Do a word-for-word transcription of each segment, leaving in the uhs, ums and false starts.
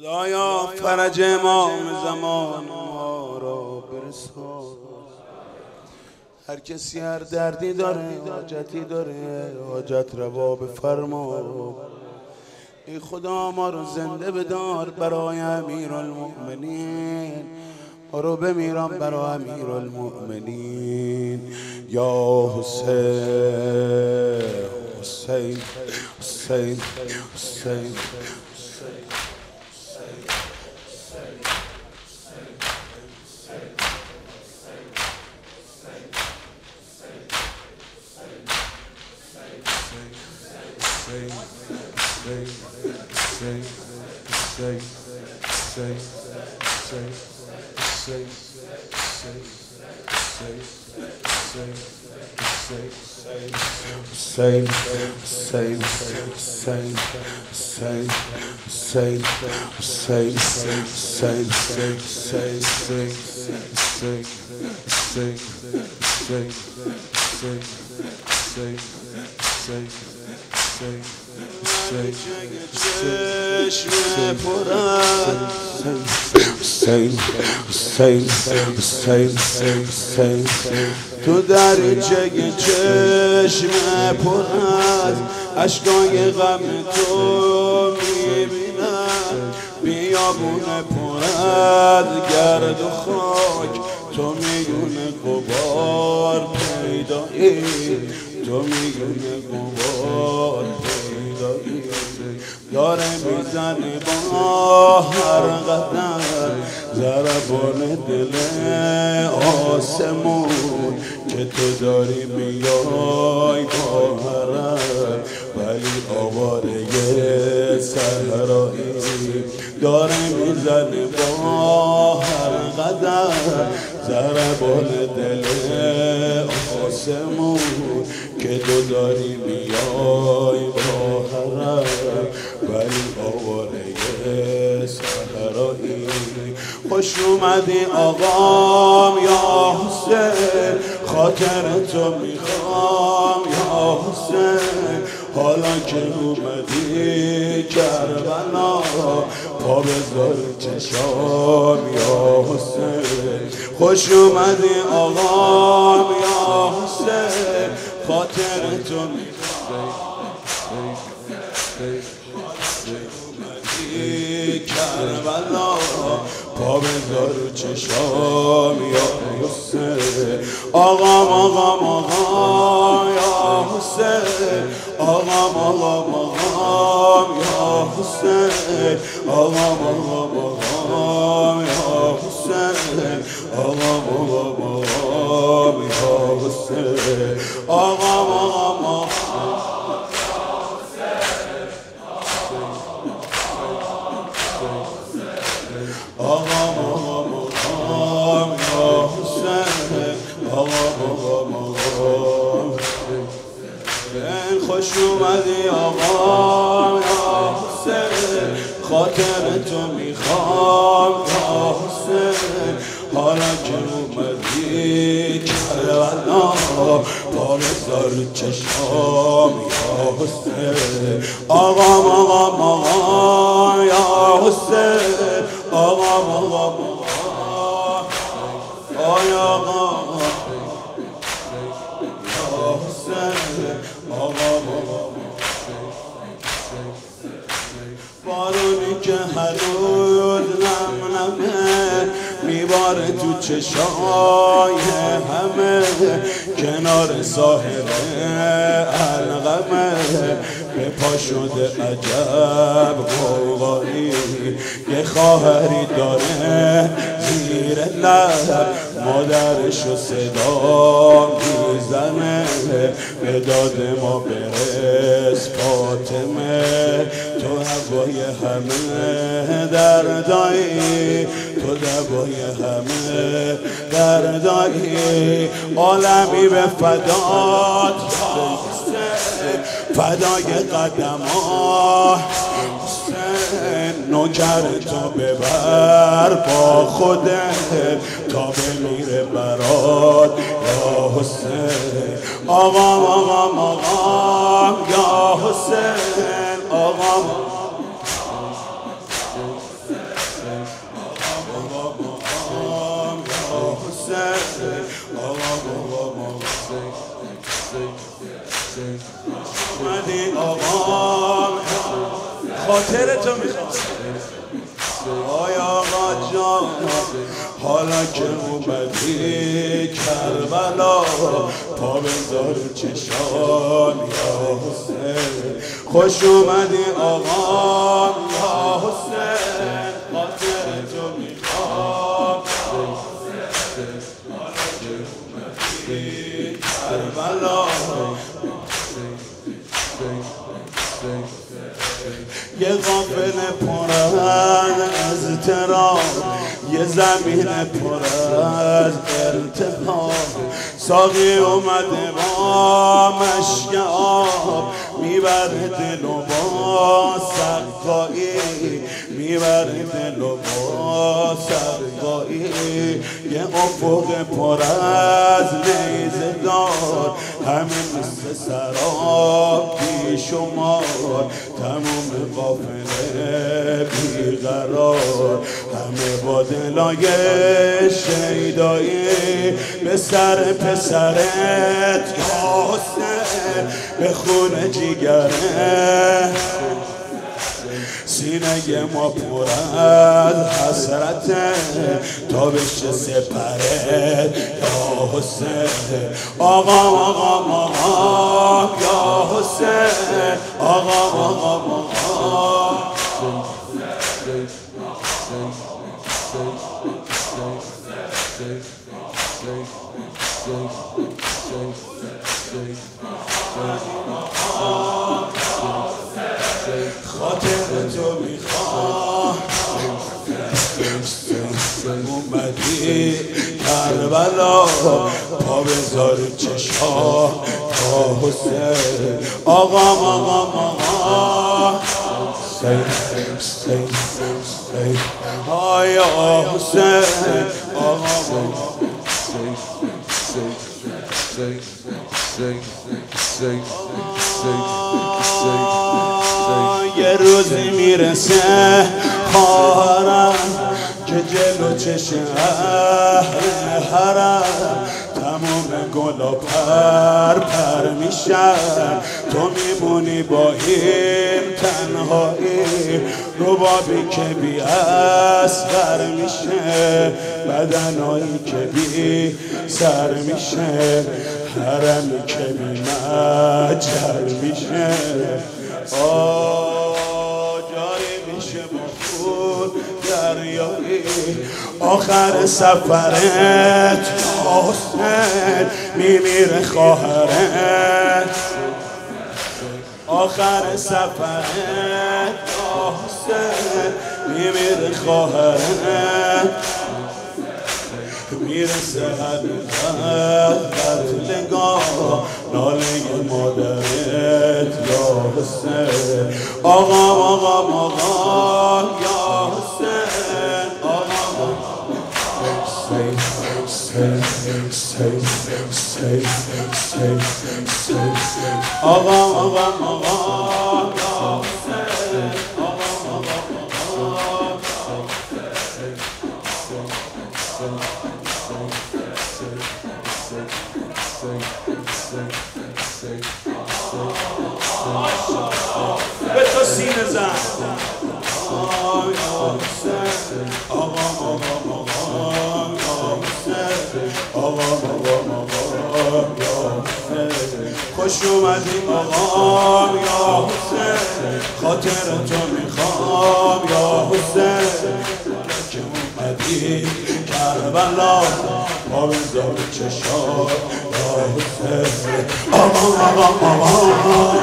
خدایا فرج امام زمان ما را برسان. هر کسی هر دردی داره، حاجتی داره، حاجت روا بفرما. ای خدا ما رو زنده بدار برای امیرالمؤمنین، ما رو بمیرم برای امیرالمؤمنین. یا حسین حسین حسین حسین تو دریچه چشم پر از اشکای غم تو میبینم، بیابون پر از گرد و خاک، تو میگون غبار پیدایی، تو میگون غبار پیدایی. داره میزنه با هر قدم ضربان دل آسمون، که تو داری میای با هرم، ولی آواره صحرایی. داره میزنه با هر قدم ضربان دل آسمون، که تو داری میای با هرم، ولی آواره صحرایی. خوش اومدی آقام یا حسین، خاطر تو میخوام یا حسین. حالا که اومدی کربلا، پا بذار چشام یا حسین. خوش اومدی آقام یا حسین، خاطر تو میخوام کربلا، پا بذار چشام یا حسین. آقام آقام آقام یا حسین، آقام آقام آقام یا حسین، آقام آقام آقام یا حسین، آقام آقام آقام یا حسین، آقام آقام آقام آقام آقام آقام یا حسین، آقام آقام آقام. خوش اومدی آقام یا حسین، خاطر تو میخوام یا حسین. حالا که اومدی کربلا، پا بذار چشام یا حسین. آقام آقام آقام یا حسین، آقام آقام آقام یا حسین، آقام آقام. بارونی که هنوز نم نمه میباره تو چشای همه، کنار ساحل الغمه، به پا شده عجب غوغایی. یه خواهری داره زیر لب، مادرشو صدا میزنه، به داد ما برس فاطمه. تو هوای همه دردایی، تو دوای همه دردایی. عالمی به فدات فدای قدمات حسین. نوکر تو ببر با خودت تا بمیره برات یا حسین. آقام آقام آقام یا حسین، آقام مقام یا حسین آقا مقام اومدی آقا خاطر تو میخوام آی آقا جان حالا که اومدی کربلا پا بذار چشان یا حسین خوش اومدی آقا یا حسین خاطر تو میخوام حالا که اومدی کربلا یه قافله پر از ترام یه زمین پر از التهاب ساقی اومده با مشک آب میبره دل و با سقایی میبره دل و با سقایی یه افق پر از نیزه دار همه مثل سراب بی شمار تمام قافله بیقرار همه با دلای شیدایی به سر پسرت یا حسین به خون جیگره سینه ما پر از حسرت تا بشه سپرت یا حسین آقا آقا آقا یا حسین آقا آقا آقا خاطر تو میخوام اومدی کربلا پا بذار چشا تا حسین آقا آقا آقا سین سین سین آیا حسین آقا سین سین سین سین سین سین یه روزی میرسه خواهرم که جلو چشم اهل حرم تمام گلا پر پر میشن تو میمونی با این تنهایی ربابی که بی اصغر میشه بدنایی که بی سر میشه حرمی که بی مجر میشه آه جاری میشه با خود دریایی آخر سفرت حسین میمیره خواهرت آخر سفرت حسین میمیره خواهرت میرسه هر قتلگاه ناله مادرت یا حسین آقا آقا آقا یا حسین آقا حسین حسین حسین حسین حسین حسین آقا آقا آقا یا حسین آقا آقا به تو سینه زن آقا یا حسین آقا آقا آقا یا حسین آقا آقا آقا یا حسین خوش اومدی آقا یا حسین خاطر تو میخوام یا حسین که اومدی کربلا پا بذار چشا یا حسین آقا آقا آقا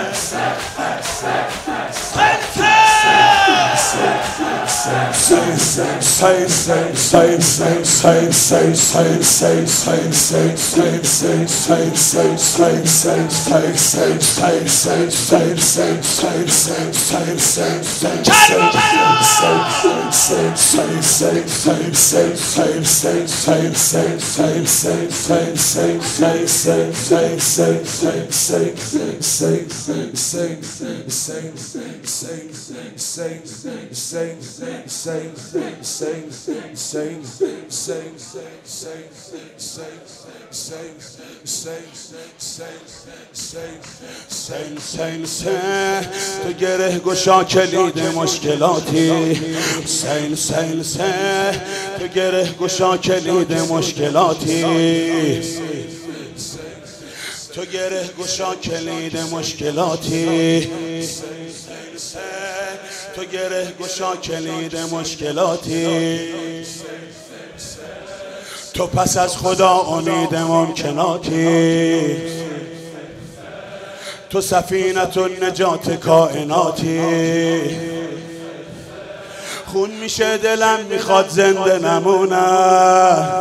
Say, say, تو گره گشا کلید مشکلاتی سین سین سین تو گره گشا کلید مشکلاتی تو گره گشا کلید مشکلاتی تو گره گشا کلید مشکلاتی تو پس از خدا امید ممکناتی تو سفینت النجات کائناتی خون میشه دلم میخواد زنده نمونم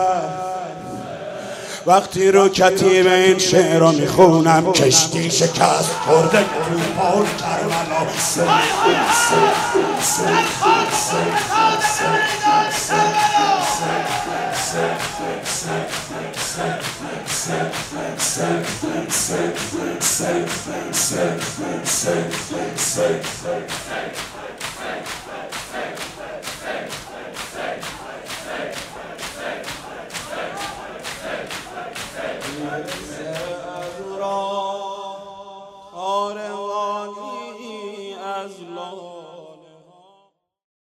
وقتی رو کتیب این شعر رو میخونم کشتی شکست خورده تو پار کربلا Say